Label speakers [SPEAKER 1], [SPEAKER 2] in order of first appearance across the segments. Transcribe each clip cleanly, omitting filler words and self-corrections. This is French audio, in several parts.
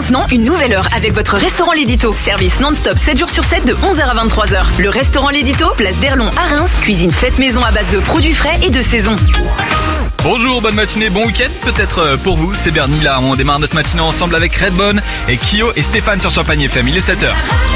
[SPEAKER 1] maintenant une nouvelle heure avec votre restaurant L'Édito. Service non-stop 7 jours sur 7 de 11h à 23h. Le restaurant L'Édito, place d'Erlon à Reims. Cuisine faite maison à base de produits frais et de saison.
[SPEAKER 2] Bonjour, bonne matinée, bon week-end peut-être pour vous, c'est Bernie là, on démarre notre matinée ensemble avec Redbone et Kyo et Stéphane sur Champagne FM, il est 7h.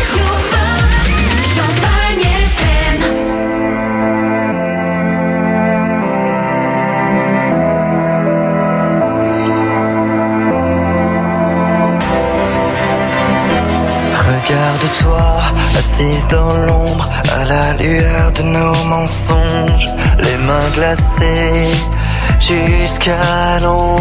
[SPEAKER 3] Regarde-toi, assise dans l'ombre, à la lueur de nos mensonges, les mains glacées jusqu'à l'ombre.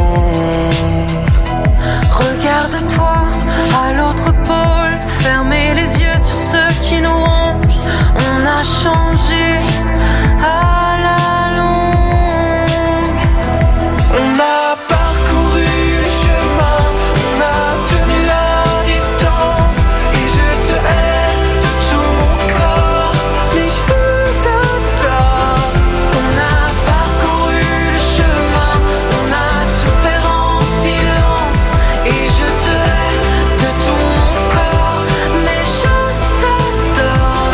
[SPEAKER 4] Regarde-toi à l'autre pôle, fermez les yeux sur ceux qui nous rongent. On a changé à la longue.
[SPEAKER 3] On a parcouru le chemin, on a tenu la distance, et je te hais de tout mon corps, mais je t'adore.
[SPEAKER 4] On a parcouru le chemin, on a souffert en silence, et je te hais de tout mon corps, mais je t'adore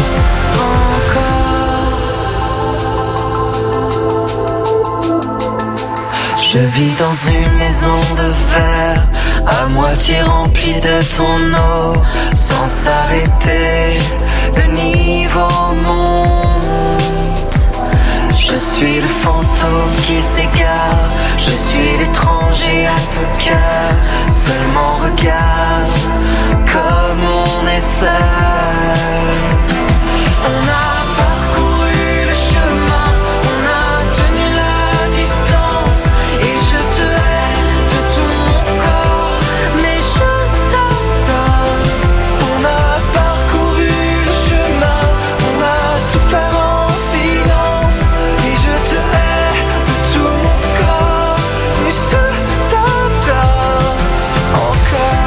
[SPEAKER 4] encore.
[SPEAKER 3] Je vis dans une maison de verre, à moitié remplie de ton eau, sans s'arrêter, le niveau monte. Je suis le fantôme qui s'égare, je suis l'étranger à ton cœur. Seulement regarde comme on est seul. On a parcouru le chemin, on a tenu la distance, et je te hais de tout mon corps, mais je t'adore. On a parcouru le chemin, on a souffert en silence, et je te hais de tout mon corps, mais je t'adore encore.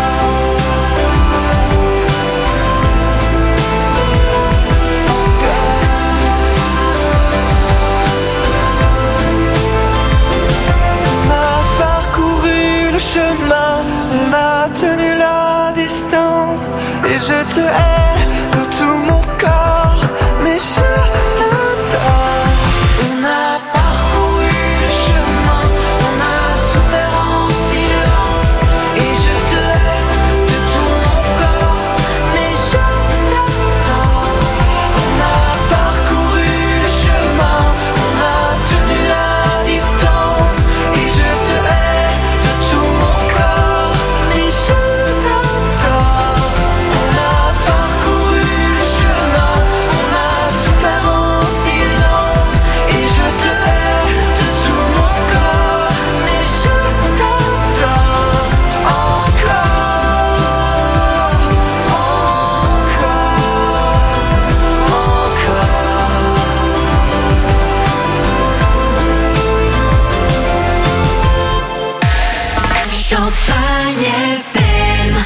[SPEAKER 3] On a parcouru le chemin, on a tenu la distance, et je te hais de tout mon corps, mais je t'adore.
[SPEAKER 4] On a parcouru le chemin, on a souffert en silence, et je te hais de tout mon corps, mais je t'adore.
[SPEAKER 3] On a parcouru le chemin, on a tenu la distance, et je te hais de tout mon corps, mais je t'adore. On a parcouru le chemin, on a souffert en silence, et je te hais de tout mon corps, mais je t'adore encore,
[SPEAKER 4] Champagne FM.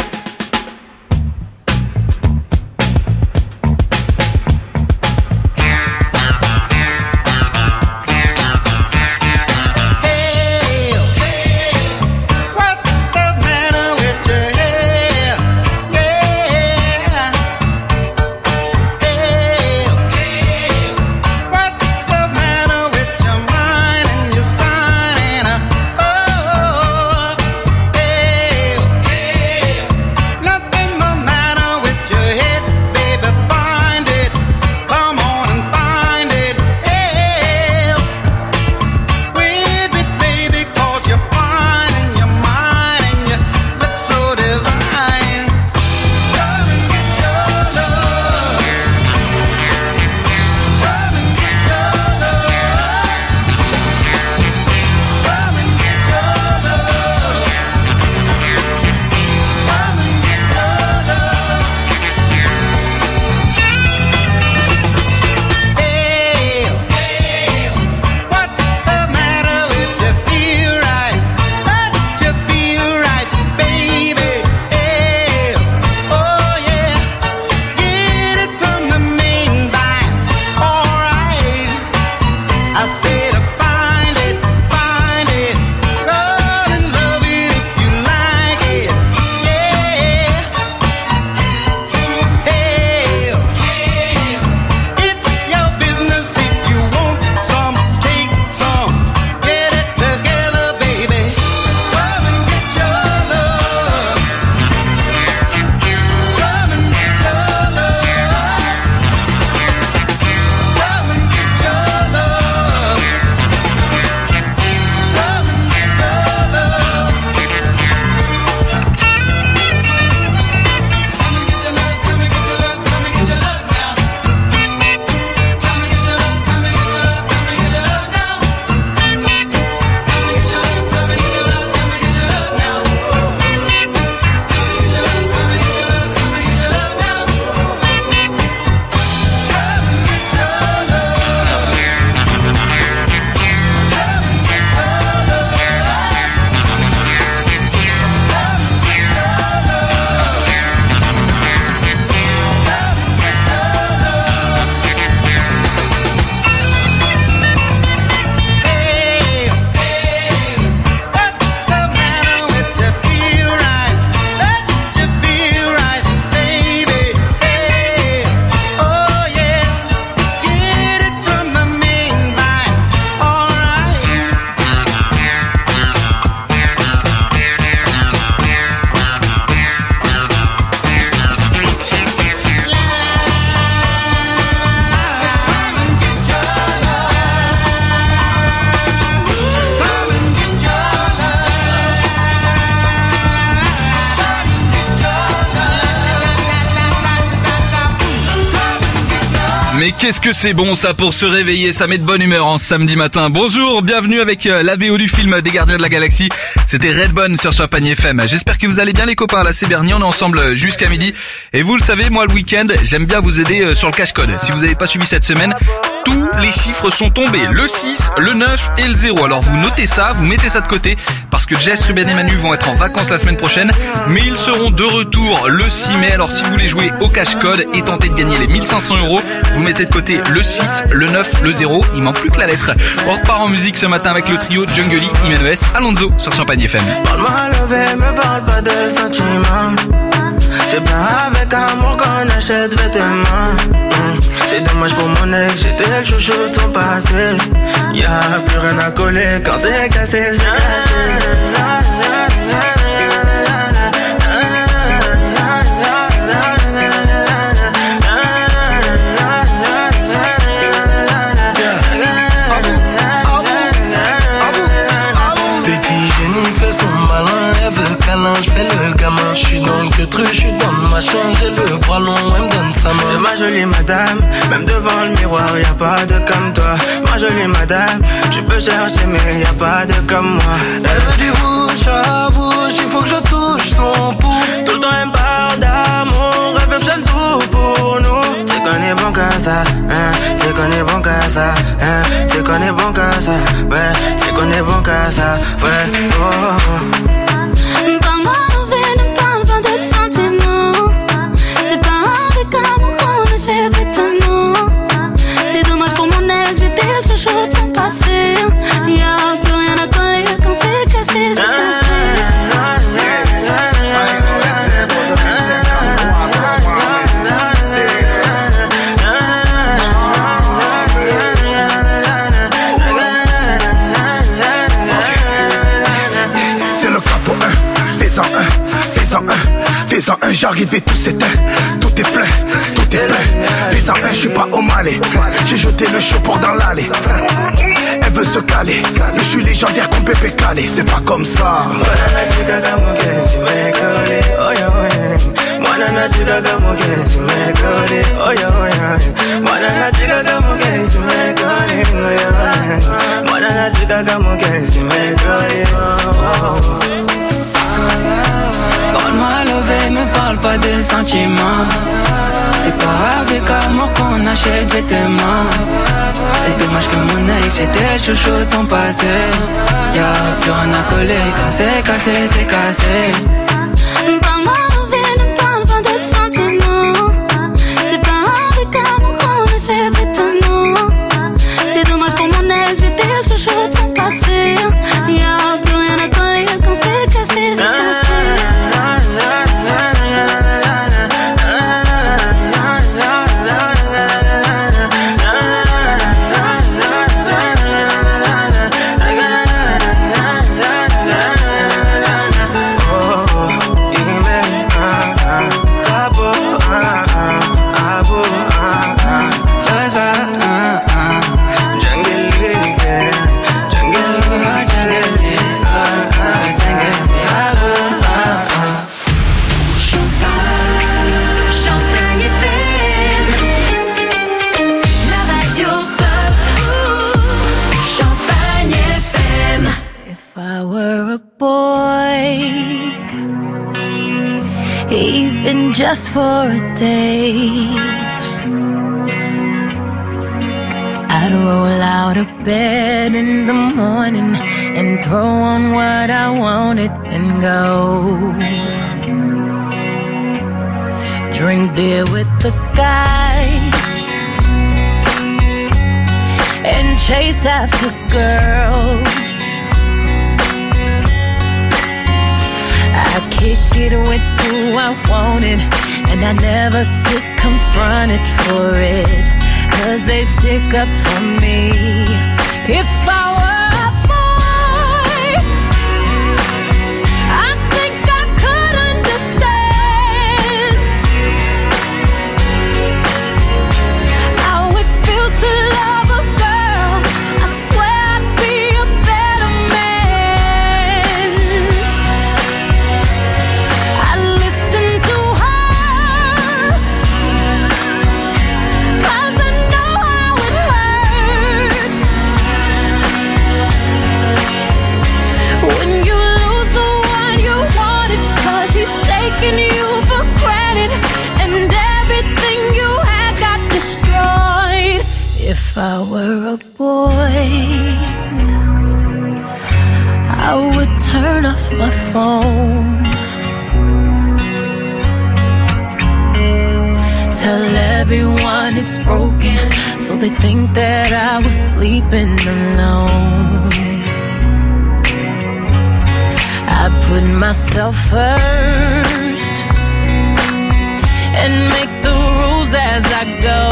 [SPEAKER 5] What's the matter with your hair? Yeah. Hey, what's the matter with your mind and your sign? Oh, hey,
[SPEAKER 2] Mais qu'est-ce que c'est bon ça pour se réveiller, ça met de bonne humeur en samedi matin. Bonjour, bienvenue avec la VO du film des Gardiens de la Galaxie. C'était Redbone sur Champagne FM. J'espère que vous allez bien les copains, là c'est Bernie, on est ensemble jusqu'à midi. Et vous le savez, moi le week-end, j'aime bien vous aider sur le cache-code. Si vous n'avez pas suivi cette semaine, tous les chiffres sont tombés. Le 6, le 9 et le 0. Alors vous notez ça, vous mettez ça de côté, parce que Jess, Ruben et Manu vont être en vacances la semaine prochaine. Mais ils seront de retour le 6 mai. Alors si vous voulez jouer au cache-code et tenter de gagner les 1500 €, vous mettez de côté le 6, le 9, le 0. Il manque plus que la lettre. On repart en musique ce matin avec le trio Jungle, Jiménez, Alonso sur Champagne FM.
[SPEAKER 6] Parle-moi levé, me parle pas de sentiments. C'est pas avec amour qu'on achète vêtements. C'est dommage pour mon ex, j'étais le chouchou de son passé. Y'a plus rien à coller quand c'est cassé, c'est cassé. Je fais le gamin, je suis dans le truc, je suis dans le machin, j'ai le bras long, elle me donne sa main. C'est ma jolie madame, même devant le miroir, y'a pas de comme toi. Ma jolie madame, tu peux chercher mais y'a pas de comme moi. Elle veut du bouche à bouche, il faut que je touche son pouls. Tout le temps elle me parle d'amour, elle veut faire tout pour nous. C'est qu'on est bon qu'à ça, hein, c'est qu'on est bon qu'à ça, hein, c'est qu'on est bon qu'à ça, ouais, c'est qu'on est bon qu'à ça, ouais, oh.
[SPEAKER 4] Parle-moi levé, ne parle pas de sentiments. C'est pas avec amour qu'on achète vêtements. C'est dommage pour mon ex, j'étais le chouchou de son passé. Y'a plus rien à coller quand c'est cassé, c'est cassé.
[SPEAKER 7] Fais-en un, j'arrive et tout s'éteint. Tout est plein, fais-en un, je suis pas au Malais. J'ai jeté le chaud pour dans l'allée. Elle veut se caler, mais je suis légendaire comme Pépé Calé. C'est pas comme ça.
[SPEAKER 8] Parle-moi levé, me parle pas de sentiments. C'est pas avec amour qu'on achète vêtements. C'est dommage que mon ex, j'étais chouchou de son passé. Y'a plus rien à coller quand c'est cassé, c'est cassé.
[SPEAKER 4] Parle-moi levé, ne parle pas de sentiments. C'est pas avec amour qu'on achète vêtements. C'est dommage pour mon ex, j'étais le chouchou de son passé. Y'a plus rien à coller quand c'est cassé, c'est cassé. Just for a day, I'd roll out of bed in the morning and throw on what I wanted and go. Drink beer with the guys and chase after girls. I kick it with who I wanted, and I never get confronted for it, 'cause they stick up for me. If I were a boy, I think I could understand how it feels to love a girl. I swear I'd be a better man. I listen to her, 'cause I know If I were a boy, I would turn off my phone. Tell everyone it's broken, so they think that I was sleeping alone. I put myself first and make the rules as I go.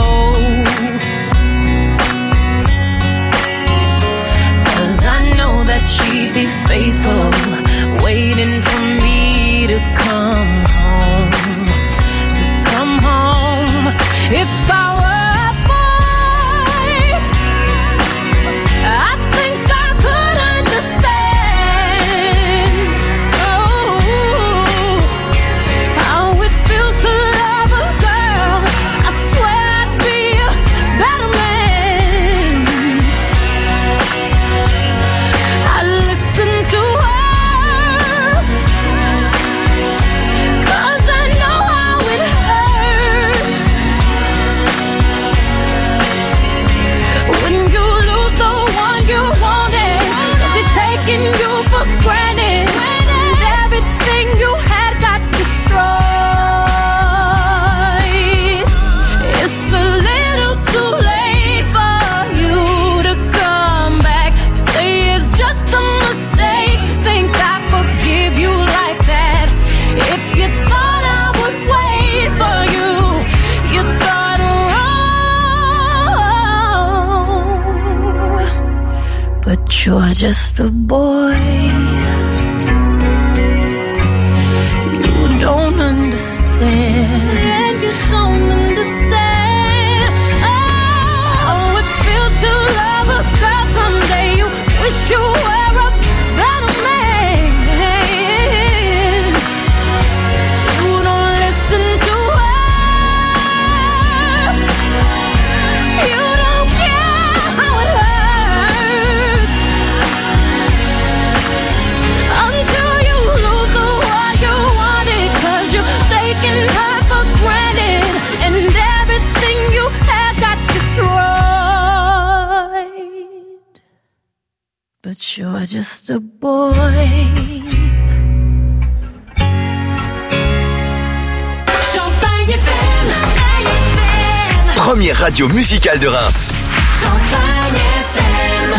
[SPEAKER 4] 'Cause I know that she'd be faithful, waiting for me to come home. To come home. If I were a boy, I think I could understand. Oh, how it feels to love a girl. I swear I'd be a better man. I listen to her, 'cause I know how it hurts when you lose the one you wanted. If it's taking you for granted, and everything you had got destroyed. It's a little too late for you to come back. Say it's just a mistake, think I forgive you like that. If you thought I would wait for you, you thought wrong. But you're just a boy. You don't understand. You don't understand. Oh, it feels to love a girl someday. You wish you were a better man. You don't listen to her. You don't care how it hurts until you lose the one you wanted. 'Cause you're taking her for granted, and everything you had got destroyed. But you're just a boy.
[SPEAKER 3] Champagne FM.
[SPEAKER 9] Première radio musicale de Reims.
[SPEAKER 3] Champagne FM.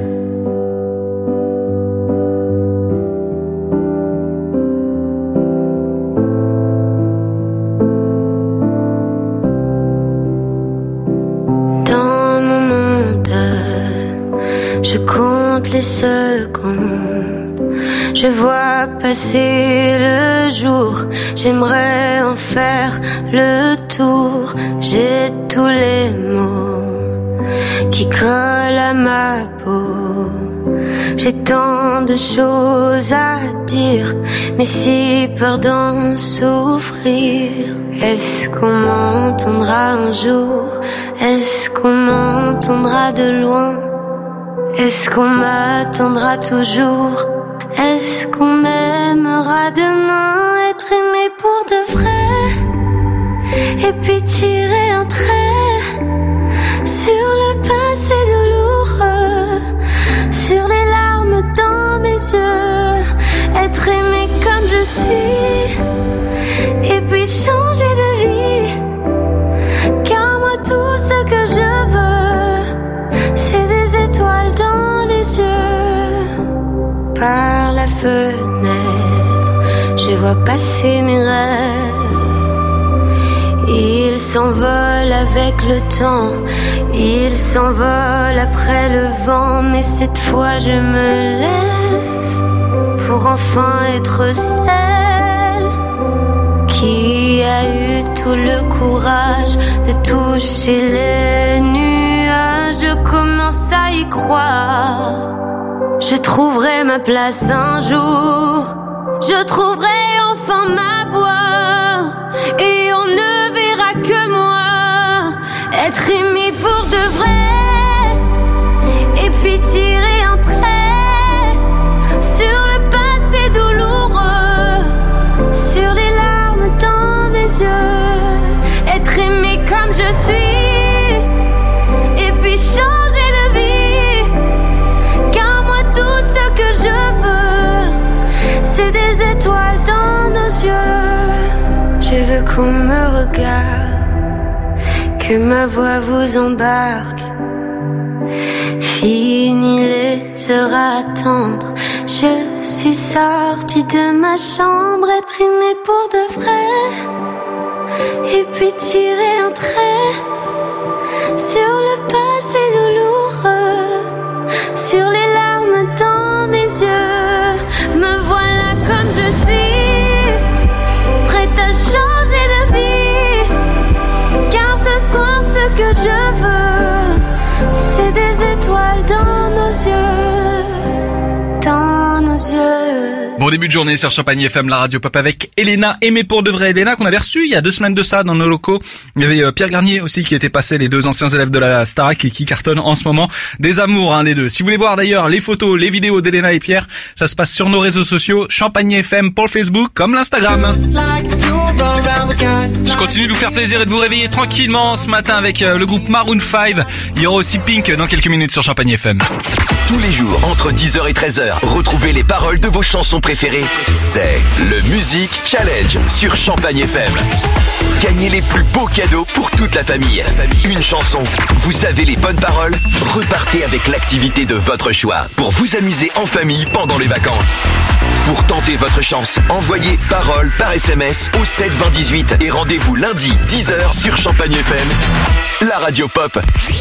[SPEAKER 10] Dans mon monde, je compte les secondes. Je vois passer le jour. J'aimerais en faire le tour. J'ai tous les mots qui collent à ma peau. J'ai tant de choses à dire, mais si peur d'en souffrir. Est-ce qu'on m'entendra un jour? Est-ce qu'on m'entendra de loin? Est-ce qu'on m'attendra toujours? Est-ce qu'on m'aimera demain? Être aimé pour de vrai, et puis tirer un trait sur le passé douloureux, sur les larmes dans mes yeux. Être aimé comme je suis, et puis changer de vie. Car moi tout ce que je veux, c'est des étoiles dans les yeux. Par la fenêtre, je vois passer mes rêves. Ils s'envolent avec le temps, ils s'envolent après le vent. Mais cette fois je me lève pour enfin être celle qui a eu tout le courage de toucher les nuages. Je commence à y croire. Je trouverai ma place un jour. Je trouverai enfin ma voix, et on ne verra que moi. Être aimé pour de vrai, et puis tirer un trait sur le passé douloureux, sur les larmes dans mes yeux. Être aimé comme je suis, et puis changer regard, que ma voix vous embarque. Fini les heures à attendre, je suis sortie de ma chambre, être aimée pour de vrai, et puis tirer un trait sur le passé douloureux, sur les larmes dans mes yeux. Me voilà comme je suis, prête à changer de vie, car ce soir ce que je veux, c'est des étoiles dans nos yeux, dans nos yeux.
[SPEAKER 2] Bon début de journée sur Champagne FM, la radio pop avec Elena, aimée pour de vrai. Elena qu'on avait reçue il y a 2 semaines de ça dans nos locaux. Il y avait Pierre Garnier aussi qui était passé, les 2 anciens élèves de la Starac et qui cartonnent en ce moment. Des amours les deux. Si vous voulez voir d'ailleurs les photos, les vidéos d'Elena et Pierre, ça se passe sur nos réseaux sociaux, Champagne FM pour le Facebook comme l'Instagram. Je continue de vous faire plaisir et de vous réveiller tranquillement ce matin avec le groupe Maroon 5. Il y aura aussi Pink dans quelques minutes sur Champagne FM.
[SPEAKER 9] Tous les jours, entre 10h et 13h, retrouvez les paroles de vos chansons préférées. C'est le Music Challenge sur Champagne FM. Gagnez les plus beaux cadeaux pour toute la famille. Une chanson, vous savez les bonnes paroles, repartez avec l'activité de votre choix pour vous amuser en famille pendant les vacances. Pour tenter votre chance, envoyez paroles par SMS au 7 20 18 et rendez-vous lundi 10h sur Champagne FM, la radio pop.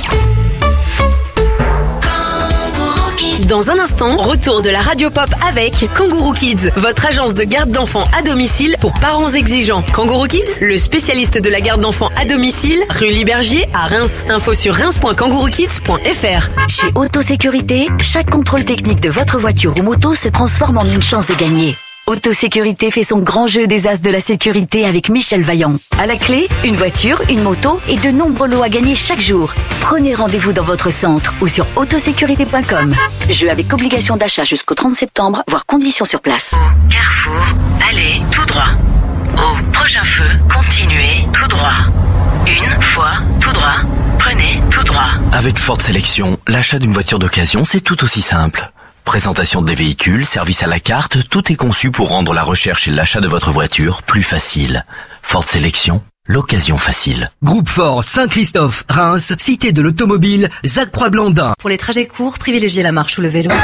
[SPEAKER 1] Dans un instant, retour de la radio pop avec Kangourou Kids, votre agence de garde d'enfants à domicile pour parents exigeants. Kangourou Kids, le spécialiste de la garde d'enfants à domicile, rue Libergier à Reims. Info sur reims.kangouroukids.fr.
[SPEAKER 11] Chez Autosécurité, chaque contrôle technique de votre voiture ou moto se transforme en une chance de gagner. Autosécurité fait son grand jeu des as de la sécurité avec Michel Vaillant. À la clé, une voiture, une moto et de nombreux lots à gagner chaque jour. Prenez rendez-vous dans votre centre ou sur autosécurité.com. Jeu avec obligation d'achat jusqu'au 30 septembre, voire conditions sur place.
[SPEAKER 12] Au carrefour, allez tout droit. Au prochain feu, continuez tout droit. Une fois tout droit, prenez tout droit.
[SPEAKER 9] Avec Ford Sélection, l'achat d'une voiture d'occasion, c'est tout aussi simple. Présentation des véhicules, service à la carte, tout est conçu pour rendre la recherche et l'achat de votre voiture plus facile. Ford Sélection, l'occasion facile.
[SPEAKER 13] Groupe Ford, Saint-Christophe, Reims, Cité de l'Automobile, Zacq-Croix-Blandin.
[SPEAKER 14] Pour les trajets courts, privilégiez la marche ou le vélo.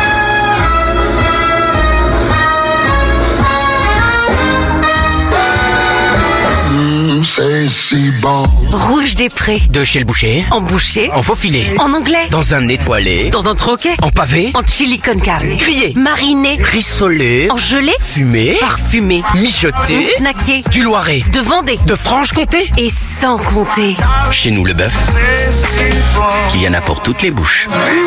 [SPEAKER 15] C'est si bon.
[SPEAKER 14] Rouge des Prés.
[SPEAKER 16] De chez le boucher.
[SPEAKER 14] En boucher.
[SPEAKER 16] En faux filet.
[SPEAKER 14] En anglais.
[SPEAKER 16] Dans un étoilé.
[SPEAKER 14] Dans un troquet.
[SPEAKER 16] En pavé.
[SPEAKER 14] En chili con carne.
[SPEAKER 16] Grillé.
[SPEAKER 14] Mariné.
[SPEAKER 16] Rissolé.
[SPEAKER 14] En gelé.
[SPEAKER 16] Fumé.
[SPEAKER 14] Parfumé.
[SPEAKER 16] Mijoté.
[SPEAKER 14] Snacké.
[SPEAKER 16] Du Loiret.
[SPEAKER 14] De Vendée.
[SPEAKER 16] De Franche-Comté.
[SPEAKER 14] Et sans compter.
[SPEAKER 16] Chez nous, le bœuf, il y en a pour toutes les bouches.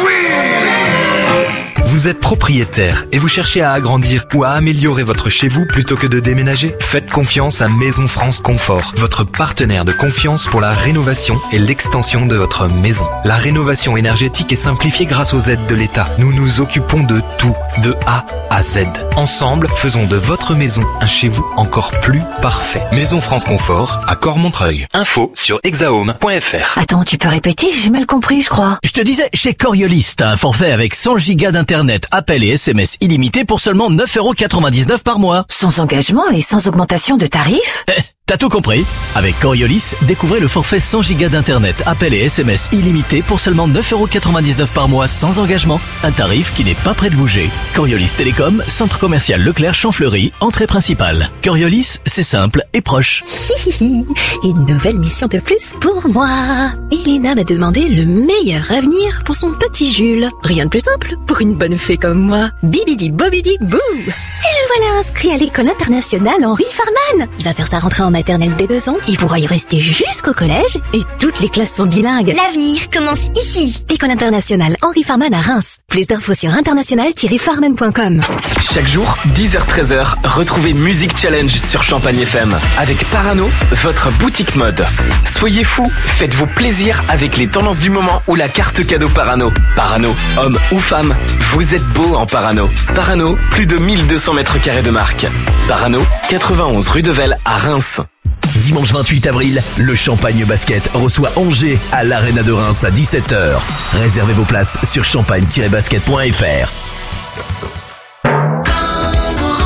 [SPEAKER 17] Vous êtes propriétaire et vous cherchez à agrandir ou à améliorer votre chez-vous plutôt que de déménager? Faites confiance à Maison France Confort, votre partenaire de confiance pour la rénovation et l'extension de votre maison. La rénovation énergétique est simplifiée grâce aux aides de l'État. Nous nous occupons de tout, de A à Z. Ensemble, faisons de votre maison un chez-vous encore plus parfait. Maison France Confort à Cormontreuil. Info sur hexahome.fr.
[SPEAKER 11] Attends, tu peux répéter? J'ai mal compris, je crois.
[SPEAKER 18] Je te disais, chez Coriolis, t'as un forfait avec 100 gigas d'internet, appels et SMS illimités pour seulement 9,99€ par mois.
[SPEAKER 11] Sans engagement et sans augmentation de tarifs?
[SPEAKER 18] T'as tout compris. Avec Coriolis, découvrez le forfait 100 gigas d'internet, appels et SMS illimités pour seulement 9,99€ par mois sans engagement. Un tarif qui n'est pas prêt de bouger. Coriolis Télécom, centre commercial Leclerc Champfleury, entrée principale. Coriolis, c'est simple et proche.
[SPEAKER 19] Une nouvelle mission de plus pour moi. Elena m'a demandé le meilleur avenir pour son petit Jules. Rien de plus simple pour une bonne fée comme moi. Bibidi bobidi bou. Et le voilà inscrit à l'école internationale Henri Farman. Il va faire sa rentrée en maternelle dès 2 ans. Il pourra y rester jusqu'au collège et toutes les classes sont bilingues.
[SPEAKER 20] L'avenir commence ici.
[SPEAKER 19] École internationale Henri Farman à Reims. Plus d'infos sur international-farman.com.
[SPEAKER 21] Chaque jour, 10h-13h, retrouvez Music Challenge sur Champagne FM. Avec Parano, votre boutique mode. Soyez fous, faites-vous plaisir avec les tendances du moment ou la carte cadeau Parano. Parano, homme ou femme, vous êtes beau en Parano. Parano, plus de 1200 mètres carrés de marque. Parano, 91 rue de Velle à Reims.
[SPEAKER 18] Dimanche 28 avril, le Champagne Basket reçoit Angers à l'Arena de Reims à 17h. Réservez vos places sur champagne-basket.fr.
[SPEAKER 4] Kangourou Kids.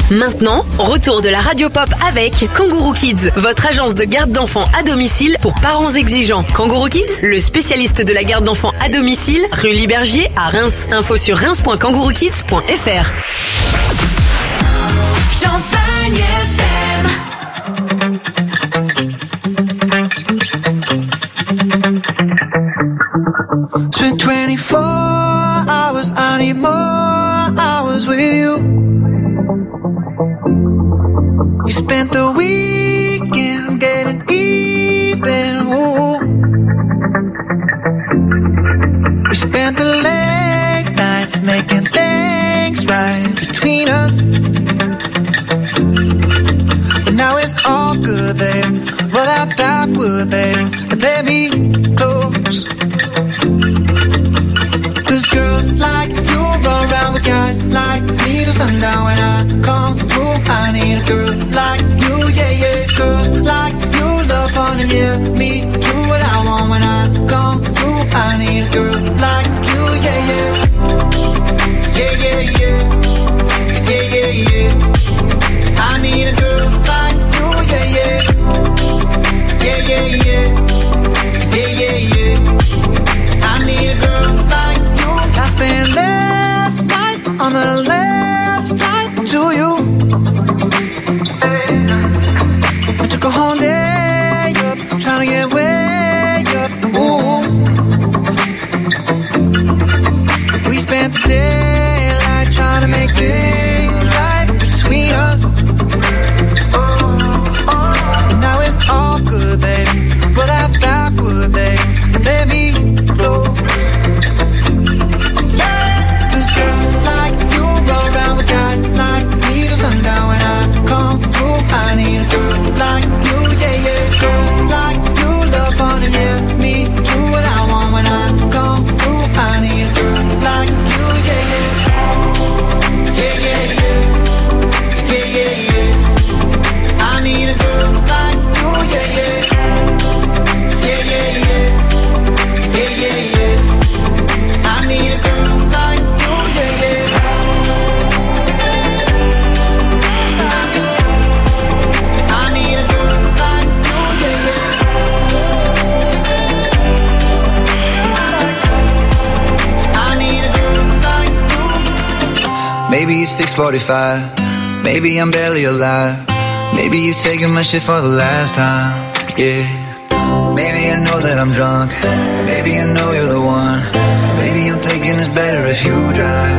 [SPEAKER 1] Maintenant, retour de la radio pop avec Kangourou Kids, votre agence de garde d'enfants à domicile pour parents exigeants. Kangourou Kids, le spécialiste de la garde d'enfants à domicile, rue Libergier à Reims. Info sur reims.kangouroukids.fr.
[SPEAKER 4] Champagne FM.
[SPEAKER 5] Spent 24 hours, I need more hours with you. You spent the weekend getting even, ooh. We spent the late nights making things right between us. But now it's all good, babe. Roll that backward, babe, and play me close. Cause girls like you run around with guys like me till sundown. When I come through, I need a girl like you, yeah, yeah. Girls like you love fun and yeah, me do what I want. When I come through, I need a girl like you, yeah, yeah. Yeah, yeah, yeah. Yeah, yeah, yeah. I need a girl like you, yeah, yeah. Yeah, yeah, yeah. Yeah, yeah, yeah. I need a girl like you. I spent last night on the last flight to you. I took a whole day up, trying to get way up. Ooh. We spent the daylight trying to make things right between us. And now it's all good, babe. Roll that backward, babe, and let me close. Girls like you roll around with guys like me till sundown. When I come through, I need a girl like you, yeah, yeah. Girls like you love fun and yeah, me do what I want. When I come through, I need a girl like you, yeah, yeah. Yeah, yeah, yeah. Yeah, yeah, yeah. I need a girl like you, yeah, yeah. Yeah, yeah, yeah. Yeah, yeah, yeah. I need a girl like you, yeah, yeah. I need a girl like you, yeah, yeah. I need a girl like you.
[SPEAKER 22] Maybe it's 6:45, maybe I'm barely alive. Maybe you're taking my shit for the last time, yeah. Maybe I know that I'm drunk, maybe I know you're the one. Maybe I'm thinking it's better if you drive.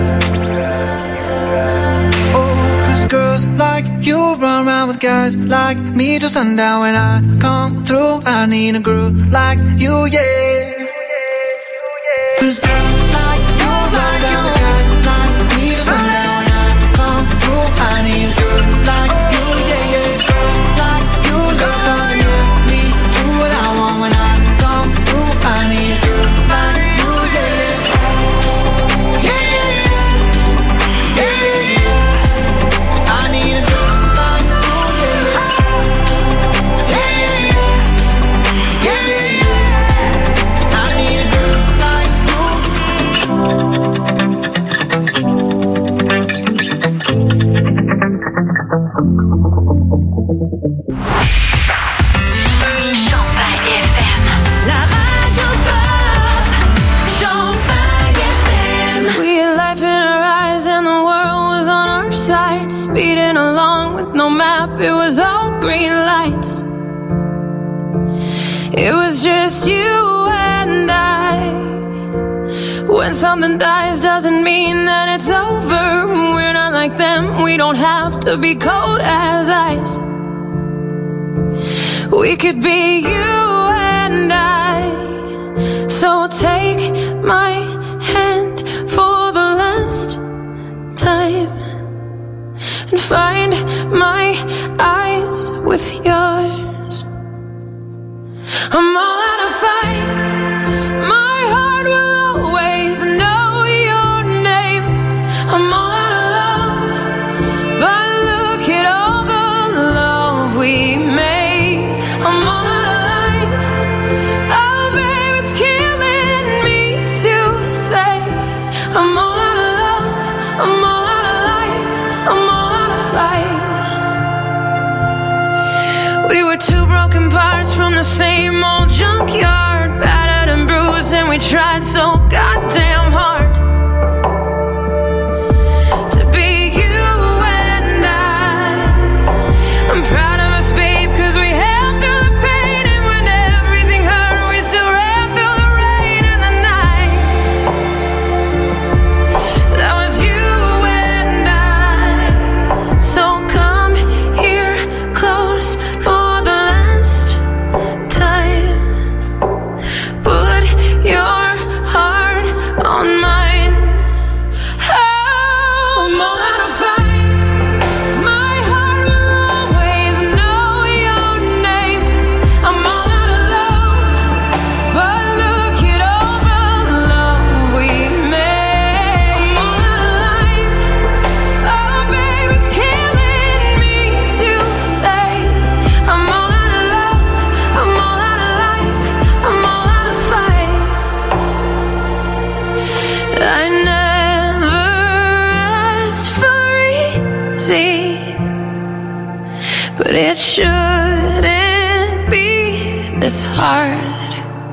[SPEAKER 5] Oh, cause girls like you run around with guys like me till sundown. When I come through, I need a girl like you, yeah. Cause girls like you run around with guys like me till sundown. When I come through, I need a girl like you, yeah, yeah. Girls like you love fun, yeah, me do what I want. When I come through, I need a girl like you, yeah, yeah. Yeah, yeah, yeah. Yeah, yeah, yeah. I need a girl like you, yeah, yeah. Yeah, yeah, yeah. Yeah, yeah, yeah. I need a girl like you.
[SPEAKER 4] Champagne FM. La radio pop. Champagne FM.
[SPEAKER 8] We had life in our eyes and the world was on our side. Speeding along with no map, it was all green lights. It was just you and I. When something dies doesn't mean that it's over. We're not like them, we don't have to be cold as ice. We could be you and I. So take my hand for the last time and find my eyes with yours. I'm all out of fight. My heart will always know your name. I'm all out of love, but look at all the love we made. I'm all out of life. Oh, babe, it's killing me to say I'm all out of love. I'm all out of life. I'm all out of fight.
[SPEAKER 4] were two broken parts from the same old junkyard, battered and bruised, and we tried so goddamn hard to be you and I'm proud of us, babe, 'cause we held through the pain, and when everything hurt, we still ran through the rain and the night. That was you and I. So come here close for the last time. Put your heart on mine. Oh, I'm all out of fight. My heart will always know your name. I'm all out of love, but look it over the love we made. I'm all out of life. Oh, babe, it's killing me to say. I'm all out of love. I'm all out of life. I'm all out of fight. I never asked for easy, but it shouldn't be this hard.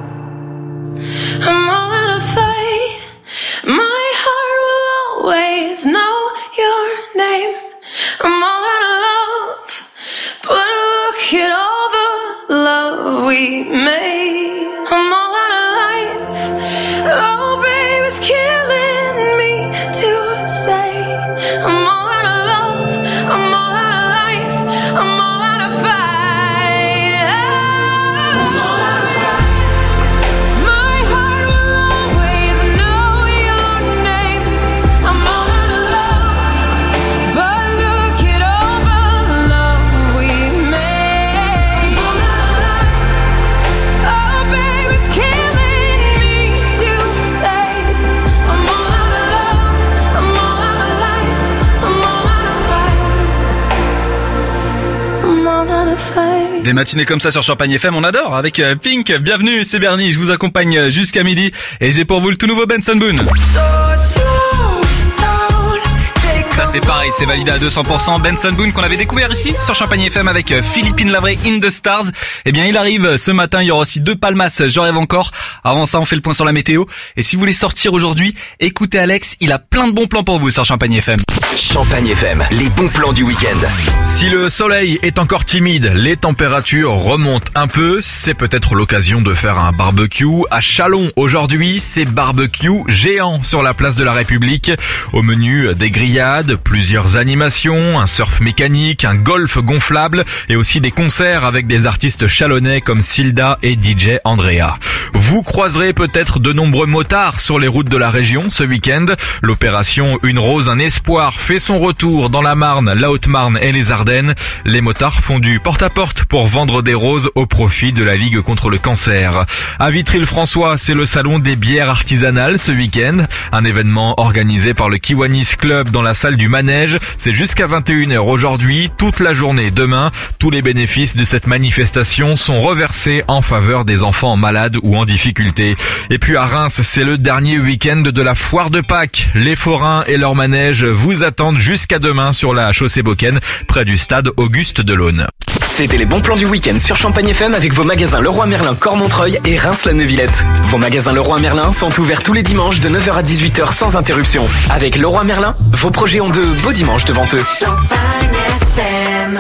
[SPEAKER 4] I'm all out of fight. My heart will always know your name. I'm all out of love, but look at all the love we made. I'm all out of life. Oh, babe, it's killing me to say. I'm all out of love. I'm all out of life. I'm all out of fight. I'm all out of fight. My heart will always know your name. I'm all out of love, but look it over the love we made. I'm all out of life. Oh, babe, it's killing me to say. I'm all out of love. I'm all out of life. I'm all out of fight. I'm all out of fight.
[SPEAKER 2] Des matinées comme ça sur Champagne FM, on adore. Avec Pink, bienvenue, c'est Bernie, je vous accompagne jusqu'à midi. Et j'ai pour vous le tout nouveau Benson Boone. Ça c'est pareil, c'est validé à 200%. Benson Boone qu'on avait découvert ici sur Champagne FM avec Philippine Lavray, In the Stars. Eh bien il arrive ce matin, il y aura aussi 2 palmas, j'en rêve encore. Avant ça on fait le point sur la météo. Et si vous voulez sortir aujourd'hui, écoutez Alex, il a plein de bons plans pour vous sur Champagne FM.
[SPEAKER 9] Champagne FM, les bons plans du week-end.
[SPEAKER 6] Si le soleil est encore timide, les températures remontent un peu. C'est peut-être l'occasion de faire un barbecue à Châlons. Aujourd'hui, c'est barbecue géant sur la place de la République. Au menu, des grillades, plusieurs animations, un surf mécanique, un golf gonflable et aussi des concerts avec des artistes chalonnais comme Silda et DJ Andrea. Vous croiserez peut-être de nombreux motards sur les routes de la région ce week-end. L'opération Une Rose, un Espoir fait son retour dans la Marne, la Haute-Marne et les Ardennes. Les motards font du porte-à-porte pour vendre des roses au profit de la Ligue contre le cancer. À Vitry-le-François, c'est le salon des bières artisanales ce week-end. Un événement organisé par le Kiwanis Club dans la salle du Manège. C'est jusqu'à 21h aujourd'hui, toute la journée demain. Tous les bénéfices de cette manifestation sont reversés en faveur des enfants malades ou en difficulté. Et puis à Reims, c'est le dernier week-end de la foire de Pâques. Les forains et leurs manèges vous attendent jusqu'à demain sur la chaussée Beaucaire, près du stade Auguste Delaune.
[SPEAKER 21] C'était les bons plans du week-end sur Champagne FM avec vos magasins Leroy Merlin, Cormontreuil et Reims-la-Neuvillette. Vos magasins Leroy Merlin sont ouverts tous les dimanches de 9h à 18h sans interruption. Avec Leroy Merlin, vos projets ont de beaux dimanches devant eux.
[SPEAKER 4] Champagne FM.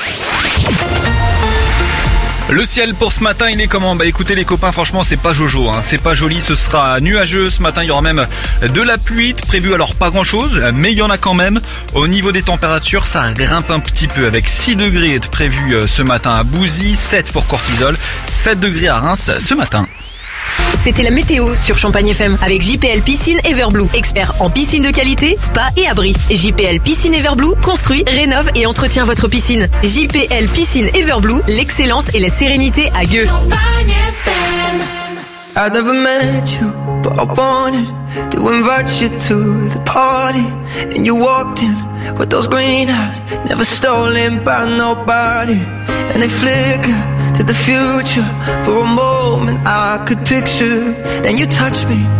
[SPEAKER 2] Le ciel pour ce matin, il est comment ? Bah écoutez les copains, franchement c'est pas jojo, c'est pas joli, ce sera nuageux ce matin, il y aura même de la pluie prévue, alors pas grand chose, mais il y en a quand même. Au niveau des températures, ça grimpe un petit peu avec 6 degrés prévus ce matin à Bouzy, 7 pour Cortisol, 7 degrés à Reims ce matin.
[SPEAKER 1] C'était la météo sur Champagne FM avec JPL Piscine Everblue, expert en piscine de qualité, spa et abri. JPL Piscine Everblue construit, rénove et entretient votre piscine. JPL Piscine Everblue, l'excellence et la sérénité à Gueux.
[SPEAKER 5] I never met you, but I wanted to invite you to the party. And you walked in with those green eyes, never stolen by nobody. And they flicker to the future. For a moment I could picture. Then you touched me, and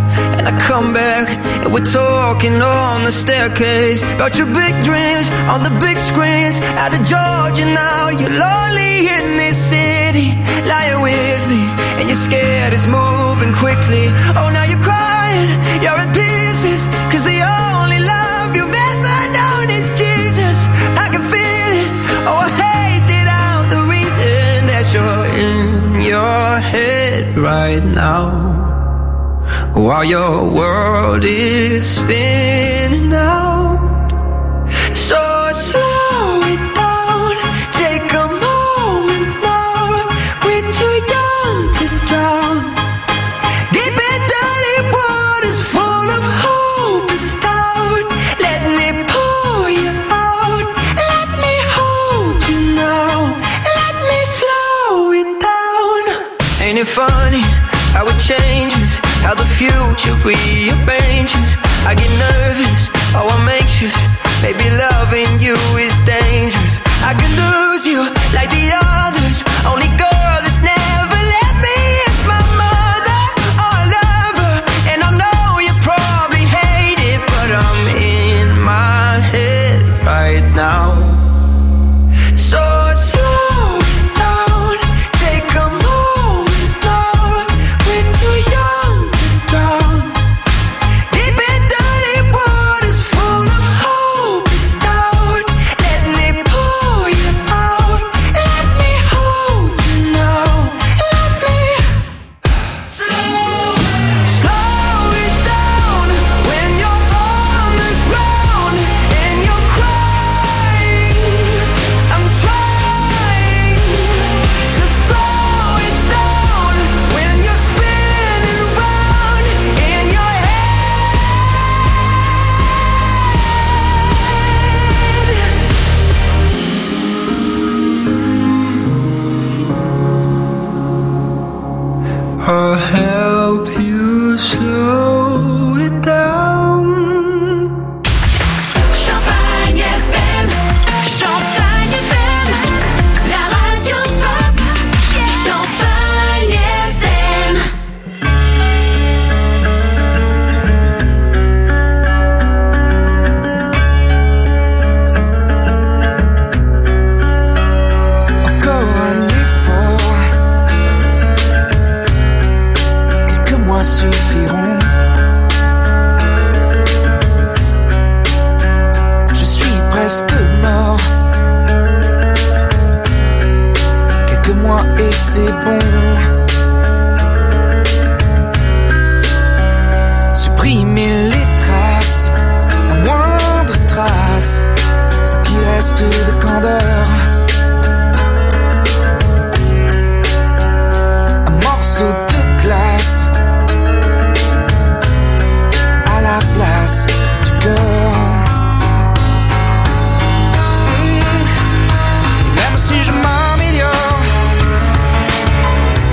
[SPEAKER 5] and I come back and we're talking on the staircase about your big dreams on the big screens out of Georgia. Now you're lonely in this city, lying with me, and you're scared it's moving quickly. Oh, now you're crying, you're in pieces, cause the only love you've ever known is Jesus. I can feel it, oh I hate it out, the reason that you're in your head right now, while your world is spinning out. So slow it down, take a moment now, we're too young to drown. Deep in dirty waters full of hopeless doubt, let me pull you out, let me hold you now, let me slow it down. Ain't it funny how it changes, how the future rearranges? I get nervous, oh I'm anxious, maybe loving you is dangerous. I could lose you like the others, only girl that's never let me is my mother. Oh I love her, and I know you probably hate it, but I'm in my head right now. So slow it down, take a moment now, we're too young to drown. Deep in dirty waters full of hopeless doubt, let me pull you out, let me hold you now, let me slow it down when you're on the ground and you're crying. I'm trying to slow it down when you're spinning round in your head. I'll help you slow it down.
[SPEAKER 4] Champagne FM, Champagne FM, la radio pop, Champagne FM.
[SPEAKER 5] Encore un effort, quelques mois suffiront. Je suis presque mort, quelques mois et c'est bon. Supprimer les traces, la moindre trace, ce qui reste de candeur. Un morceau de glace à la place du cœur. Même si je m'améliore,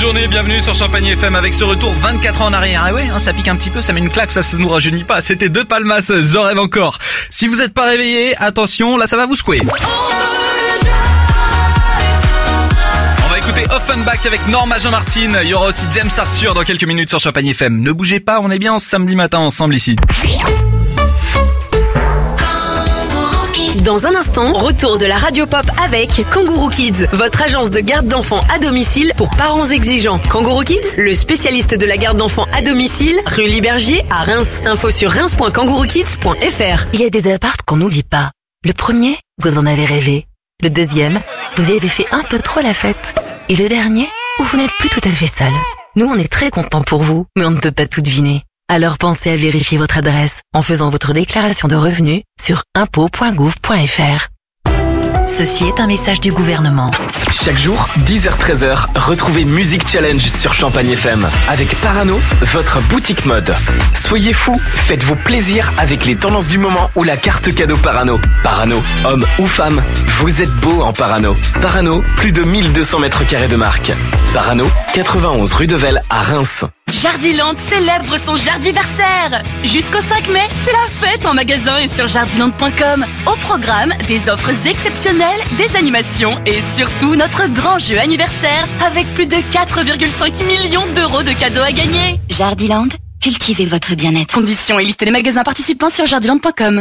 [SPEAKER 2] journée, bienvenue sur Champagne FM avec ce retour 24 ans en arrière. Ah ouais, ça pique un petit peu, ça met une claque, ça se nous rajeunit pas. C'était De Palmas, j'en rêve encore. Si vous n'êtes pas réveillé, attention, là ça va vous secouer. On va écouter Offenbach avec Norma Jean-Martin. Il y aura aussi James Arthur dans quelques minutes sur Champagne FM. Ne bougez pas, on est bien samedi matin ensemble ici.
[SPEAKER 1] Dans un instant, retour de la radio pop avec Kangourou Kids, votre agence de garde d'enfants à domicile pour parents exigeants. Kangourou Kids, le spécialiste de la garde d'enfants à domicile, rue Libergier à Reims. Info sur reims.kangouroukids.fr.
[SPEAKER 11] Il y a des apparts qu'on n'oublie pas. Le premier, vous en avez rêvé. Le deuxième, vous y avez fait un peu trop la fête. Et le dernier, où vous n'êtes plus tout à fait seul. Nous, on est très contents pour vous, mais on ne peut pas tout deviner. Alors pensez à vérifier votre adresse en faisant votre déclaration de revenus sur impôts.gouv.fr. Ceci est un message du gouvernement.
[SPEAKER 21] Chaque jour, 10h-13h, retrouvez Music Challenge sur Champagne FM avec Parano, votre boutique mode. Soyez fous, faites-vous plaisir avec les tendances du moment ou la carte cadeau Parano. Parano, homme ou femme, vous êtes beau en Parano. Parano, plus de 1200 mètres carrés de marque. Parano, 91 rue de Velle à Reims.
[SPEAKER 3] Jardiland célèbre son jardiversaire. Jusqu'au 5 mai, c'est la fête en magasin et sur jardiland.com. Au programme, des offres exceptionnelles, des animations et surtout notre grand jeu anniversaire avec plus de 4,5 millions d'euros de cadeaux à gagner.
[SPEAKER 7] Jardiland, cultivez votre bien-être.
[SPEAKER 3] Conditions et liste des magasins participants sur jardiland.com.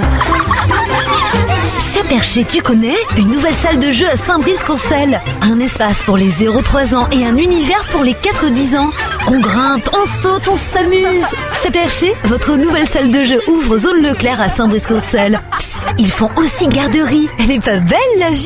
[SPEAKER 23] Chez Percher, tu connais une nouvelle salle de jeu à Saint-Brice-Courcelles. Un espace pour les 0-3 ans et un univers pour les 4-10 ans. On grimpe, on saute, on s'amuse. Chez Percher, votre nouvelle salle de jeu ouvre zone Leclerc à Saint-Brice-Courcelles. Psst, ils font aussi garderie. Elle est pas belle la vie?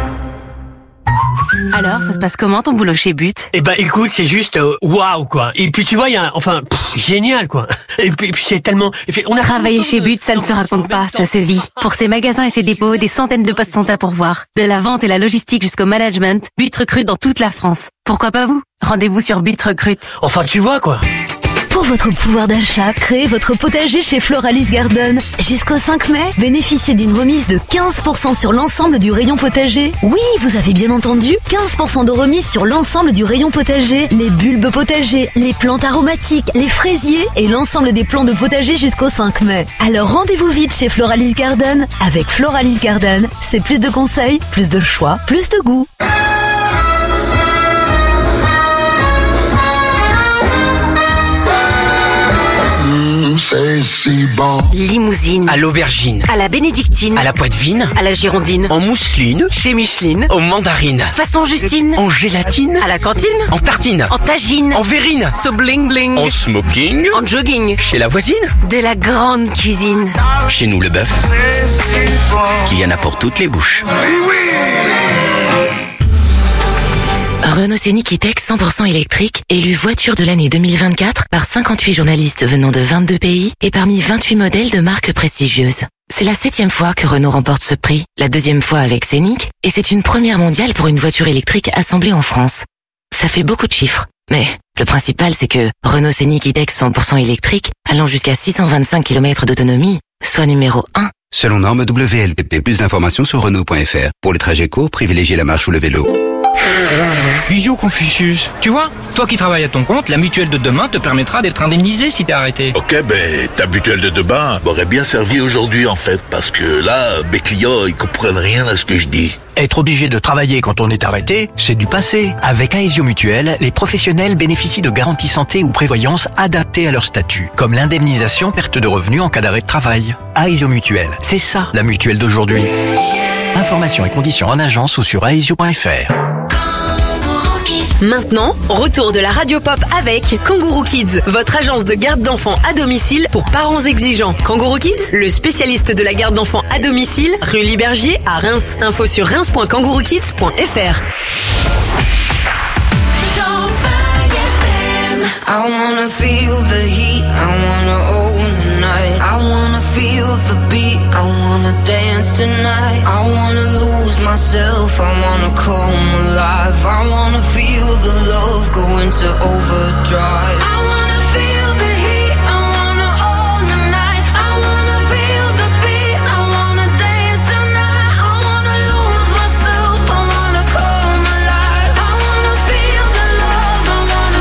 [SPEAKER 14] Alors, ça se passe comment ton boulot chez But?
[SPEAKER 24] Eh ben, écoute, c'est juste waouh quoi. Et puis tu vois, il y a génial quoi. Et puis c'est tellement. On a
[SPEAKER 14] travaillé chez But, ça ne se raconte pas, ça se vit. Pour ses magasins et ses dépôts, des centaines de postes sont à pourvoir. De la vente et la logistique jusqu'au management, But recrute dans toute la France. Pourquoi pas vous? Rendez-vous sur But Recrute.
[SPEAKER 24] Enfin, tu vois quoi.
[SPEAKER 23] Pour votre pouvoir d'achat, créez votre potager chez Floralis Garden. Jusqu'au 5 mai, bénéficiez d'une remise de 15% sur l'ensemble du rayon potager. Oui, vous avez bien entendu, 15% de remise sur l'ensemble du rayon potager. Les bulbes potagers, les plantes aromatiques, les fraisiers et l'ensemble des plants de potager jusqu'au 5 mai. Alors rendez-vous vite chez Floralis Garden. Avec Floralis Garden, c'est plus de conseils, plus de choix, plus de goût.
[SPEAKER 15] C'est si bon.
[SPEAKER 14] Limousine.
[SPEAKER 25] À l'aubergine.
[SPEAKER 14] À la bénédictine.
[SPEAKER 25] À la poitevine.
[SPEAKER 14] À la girondine.
[SPEAKER 25] En mousseline.
[SPEAKER 14] Chez Micheline.
[SPEAKER 25] En mandarine.
[SPEAKER 14] Façon Justine.
[SPEAKER 25] En gélatine.
[SPEAKER 14] À la cantine.
[SPEAKER 25] En tartine.
[SPEAKER 14] En tagine.
[SPEAKER 25] En verrine.
[SPEAKER 14] So bling bling.
[SPEAKER 25] En smoking.
[SPEAKER 14] En jogging.
[SPEAKER 25] Chez la voisine.
[SPEAKER 14] De la grande cuisine.
[SPEAKER 16] Chez nous, le bœuf. Il y en a pour toutes les bouches.
[SPEAKER 12] Renault Scénic E-Tech 100% électrique, élu voiture de l'année 2024 par 58 journalistes venant de 22 pays et parmi 28 modèles de marques prestigieuses. C'est la 7e fois que Renault remporte ce prix, la 2e fois avec Scénic, et c'est une première mondiale pour une voiture électrique assemblée en France. Ça fait beaucoup de chiffres, mais le principal c'est que Renault Scénic E-Tech 100% électrique, allant jusqu'à 625 km d'autonomie, soit numéro 1.
[SPEAKER 26] Selon norme WLTP, plus d'informations sur Renault.fr. Pour les trajets courts, privilégiez la marche ou le vélo.
[SPEAKER 27] Bisous Confucius. Tu vois, toi qui travailles à ton compte, la mutuelle de demain te permettra d'être indemnisé si t'es arrêté.
[SPEAKER 28] Ok, ta mutuelle de demain m'aurait bien servi aujourd'hui en fait, parce que là, mes clients, ils comprennent rien à ce que je dis.
[SPEAKER 29] Être obligé de travailler quand on est arrêté, c'est du passé. Avec Aesio Mutuelle, les professionnels bénéficient de garanties santé ou prévoyance adaptées à leur statut, comme l'indemnisation perte de revenus en cas d'arrêt de travail. Aesio Mutuelle, c'est ça la mutuelle d'aujourd'hui. Informations et conditions en agence ou sur aesio.fr.
[SPEAKER 1] Maintenant, retour de la radio pop avec Kangourou Kids, votre agence de garde d'enfants à domicile pour parents exigeants. Kangourou Kids, le spécialiste de la garde d'enfants à domicile, rue Libergier à Reims. Info sur reims.kangouroukids.fr.
[SPEAKER 4] I wanna feel the heat, I wanna own the night. I wanna feel the beat, I wanna dance tonight. I wanna lose myself, I wanna come alive. I wanna feel the love go into overdrive. I wanna feel the heat, I wanna own the night. I wanna feel the beat, I wanna dance tonight. I wanna lose myself, I wanna come alive. I wanna feel the love, I wanna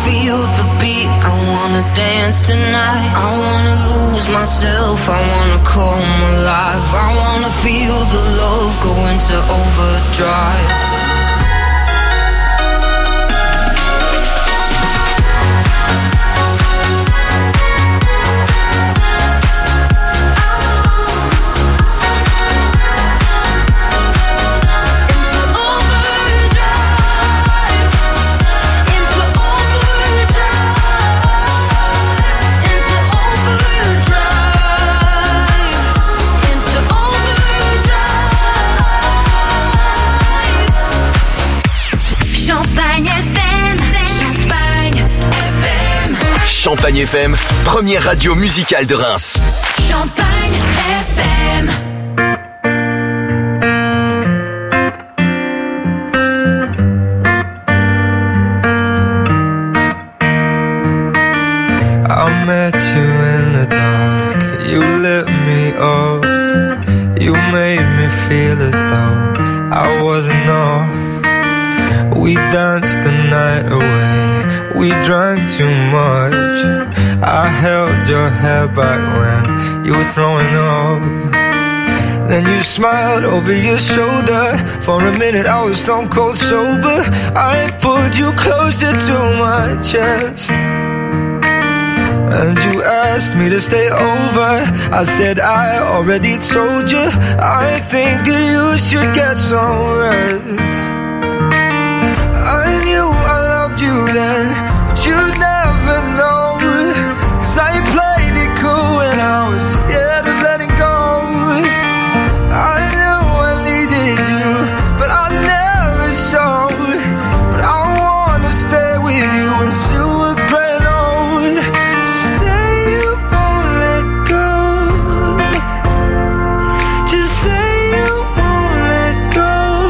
[SPEAKER 4] feel the beat, I wanna dance tonight. I wanna lose myself, I wanna come alive. I wanna feel the love go into overdrive.
[SPEAKER 8] Champagne FM, première radio musicale de Reims.
[SPEAKER 4] Champagne FM.
[SPEAKER 9] I met you in the dark, you lit me up. You made me feel as though I wasn't enough. We danced the night away, we drank too much. I held your hair back when you were throwing up. Then you smiled over your shoulder. For a minute I was stone cold sober. I pulled you closer to my chest, and you asked me to stay over. I said I already told you, I think that you should get some rest. I knew I loved you then, but you'd never know. 'Cause I played it cool when I was scared of letting go. I knew I needed you, but I never showed. But I wanna stay with you until we're growing old. Just say you won't let go. Just say you won't let go.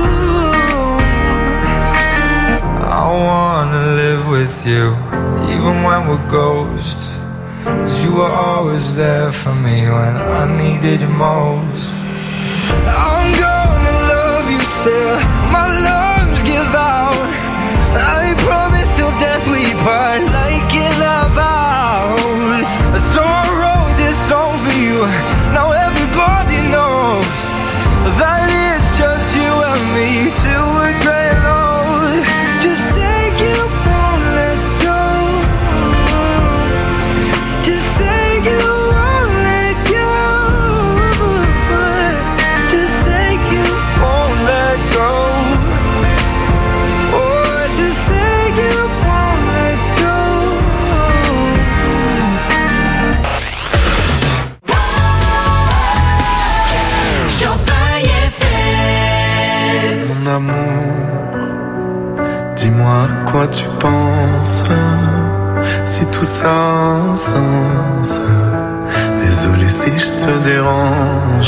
[SPEAKER 9] I wanna live with you, even when we're ghosts. 'Cause you were always there for me when I needed you most. I'm gonna love you till my lungs give out. I promise till death we part, like in our vows. So I wrote this song for you, now everybody knows that it's just you and me till we're growing old. Just say you won't let go. Just say you won't let go. Just say you won't let go. Oh, just say you won't let go.
[SPEAKER 4] Champagne FM.
[SPEAKER 9] Mon amour, dis-moi à quoi tu penses, si tout ça a un sens. Désolé si je te dérange.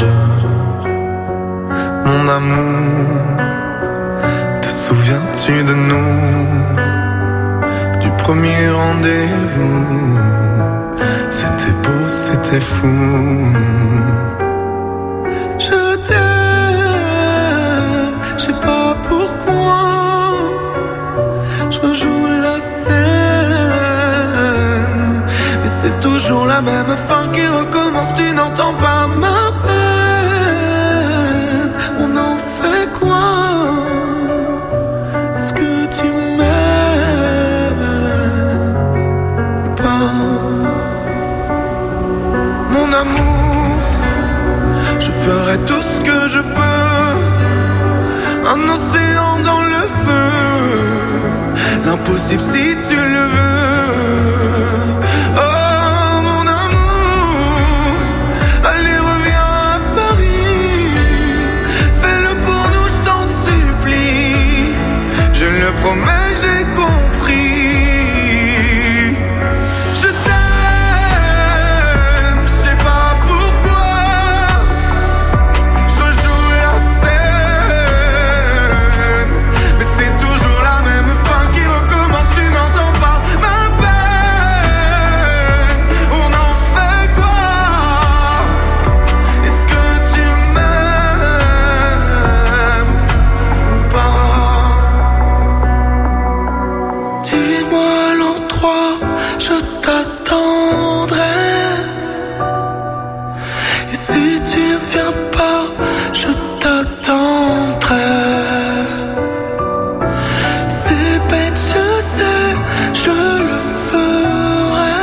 [SPEAKER 9] Mon amour, te souviens-tu de nous, du premier rendez-vous? C'était beau, c'était fou. Je t'aime, je sais pas pourquoi. Je rejoue la scène, mais c'est toujours la même fin qui recommence. Tu n'entends pas ma peine. On en fait quoi? Est-ce que tu m'aimes ou pas? Mon amour, je ferai tout ce que je peux. Un océan dans le feu, l'impossible si tu le veux. Oh mon amour, allez reviens à Paris. Fais-le pour nous, je t'en supplie. Je le promets, j'ai compris. Je t'aime, je sais pas pourquoi. Je joue la scène, mais c'est toujours la même fin qui recommence. Tu n'entends pas ma peine. On en fait quoi? Est-ce que tu m'aimes ou pas?
[SPEAKER 4] t'attendrai. Et si tu ne viens pas, je t'attendrai. C'est bête, je sais, je le ferai.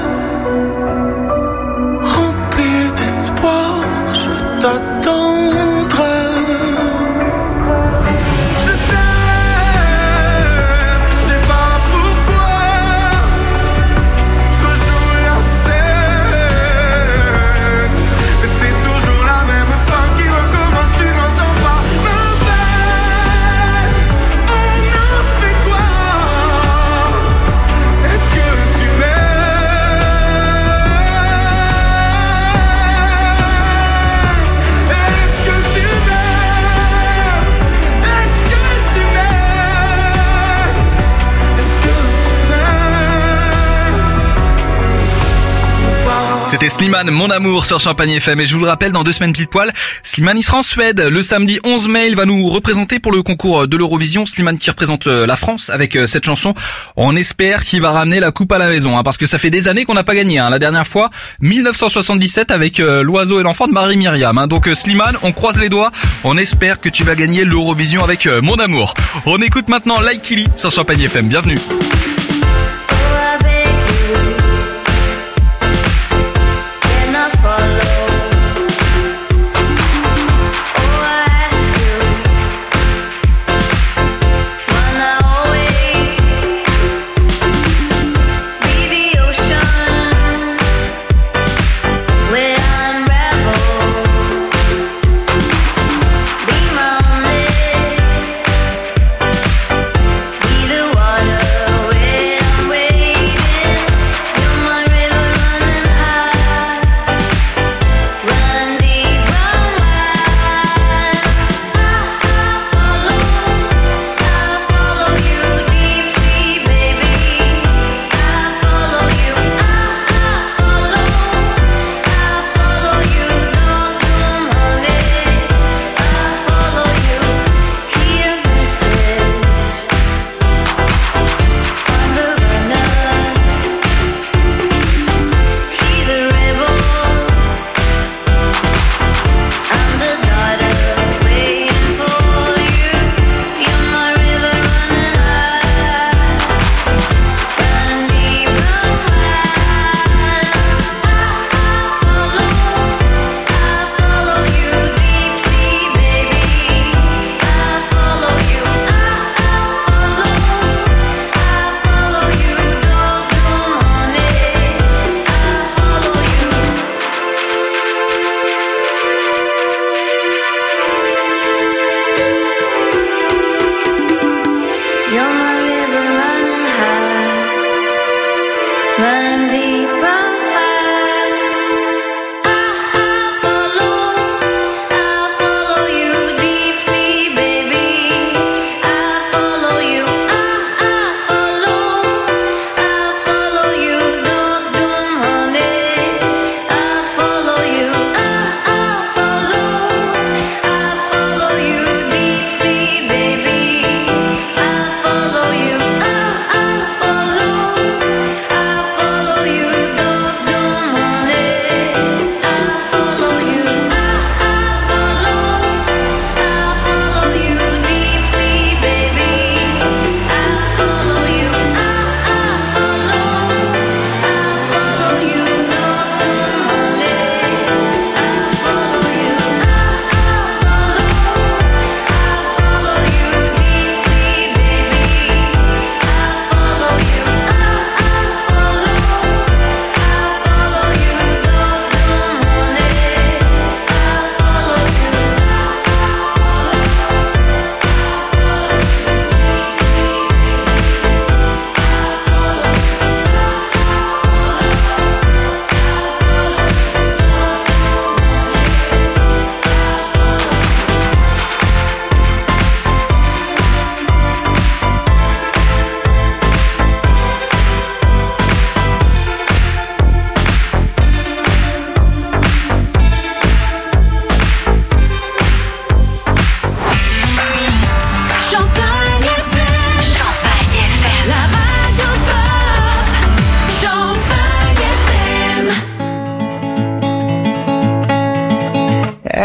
[SPEAKER 4] Rempli d'espoir, je t'attendrai. Je t'aime, je sais pas pourquoi. Je joue la scène, mais c'est toujours la même fin qui recommence, tu n'entends pas ma peine. On a fait quoi? Est-ce que tu m'aimes? Est-ce que tu m'aimes? Est-ce que tu m'aimes? Est-ce que tu m'aimes ou pas?
[SPEAKER 2] C'était Slimane, Mon Amour sur Champagne FM. Et je vous le rappelle, dans 2 semaines pile poil, Slimane il sera en Suède. Le samedi 11 mai, il va nous représenter pour le concours de l'Eurovision. Slimane qui représente la France avec cette chanson. On espère qu'il va ramener la coupe à la maison, hein, parce que ça fait des années qu'on n'a pas gagné. Hein. La dernière fois, 1977 avec L'Oiseau et l'Enfant de Marie-Myriam. Hein. Donc Slimane, on croise les doigts. On espère que tu vas gagner l'Eurovision avec Mon Amour. On écoute maintenant Like Killy sur Champagne FM. Bienvenue.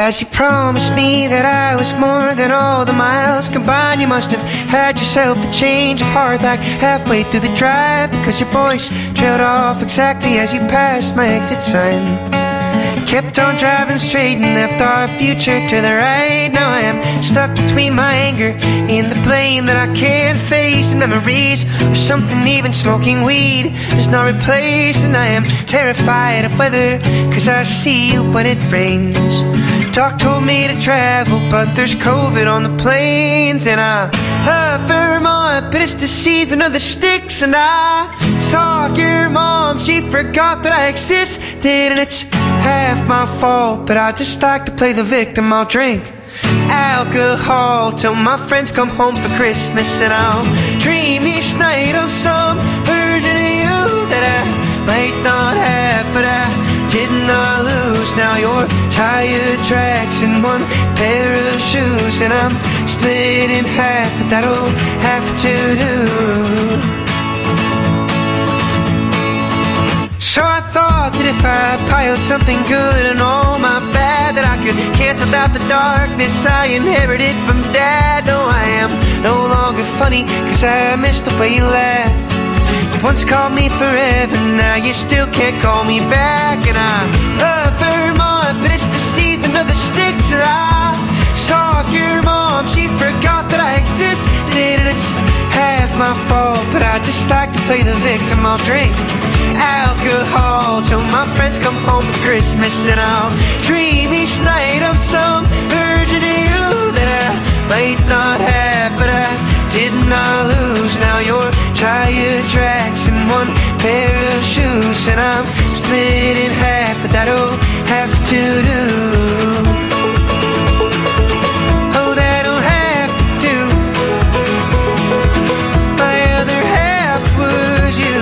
[SPEAKER 5] As you promised me that I was more than all the miles combined, you must have had yourself a change of heart like halfway through the drive, because your voice trailed off exactly as you passed my exit sign. Kept on driving straight and left our future to the right. Now I am stuck between my anger and the blame that I can't face, and memories or something even smoking weed is not replaced. And I am terrified of weather, cause I see you when it rains. Doc told me to travel, but there's COVID on the planes. And I love Vermont, but it's the season of the sticks. And I saw your mom, she forgot that I existed, and it's half my fault, but I just like to play the victim. I'll drink alcohol till my friends come home for Christmas, and I'll dream each night of some version of you that I might not have, but I did not lose. Now your tire tracks in one pair of shoes, and I'm split in half, but that'll have to do. So I thought that if I piled something good and all my bad, that I could cancel out the darkness I inherited from Dad. No, I am no longer funny, cause I missed the way you laughed. You once called me forever, now you still can't call me back. And I love Vermont, but it's the season of the sticks. And I saw your mom, she forgot that I existed, and it's half my fault, but I just like to play the victim. I'll drink alcohol till my friends come home for Christmas, and I'll dream each night of some version of you that I might not have, but I did not lose. Now your tire tracks in one pair of shoes, and I'm split in half, but that'll have to do. Oh, that'll have to do. My other half was you.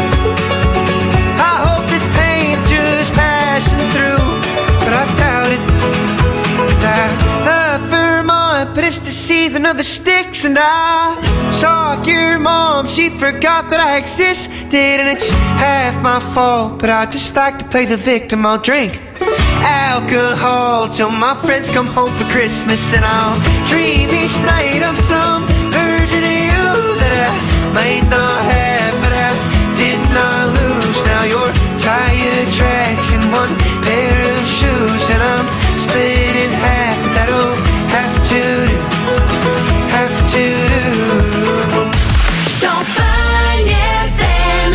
[SPEAKER 5] I hope this pain's just passing through, but I doubt it. 'Cause I love Vermont, but it's the season of the sticks. And I saw your mom, she forgot that I existed, and it's half my fault, but I just like to play the victim. I'll drink alcohol till my friends come home for Christmas, and I'll dream each night of some version of you that I might not have, but I did not lose. Now your tire tracks in one pair of shoes, and I'm split in half, but that'll have to do, have to do.
[SPEAKER 4] Champagne FM.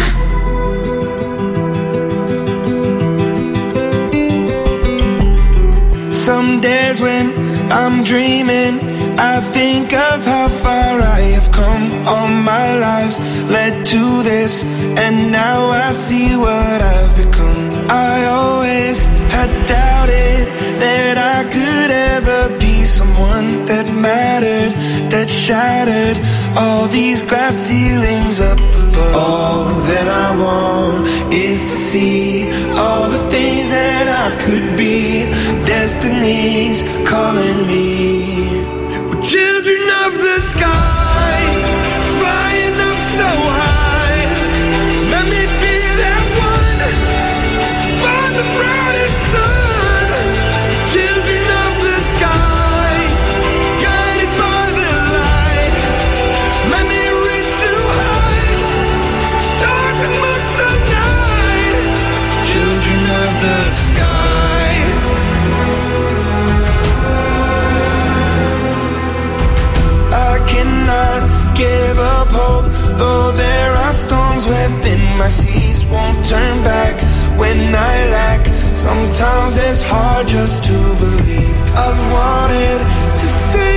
[SPEAKER 9] Some days when I'm dreaming, I think of how far I have come. All my lives led to this, and now I see what I've become. I always had doubted that I could ever be someone that mattered, that shattered all these glass ceilings up above. All that I want is to see all the things that I could be. Destiny's calling me. We're children of the sky, flying up so high. Let me be that one to find the brightest sun. Children of the sky, guided by the light. Let me reach new heights, stars amongst the night. Children of the sky. I cannot give up hope, though there are storms within my seas. Won't turn back when I lack. Sometimes it's hard just to believe. I've wanted to say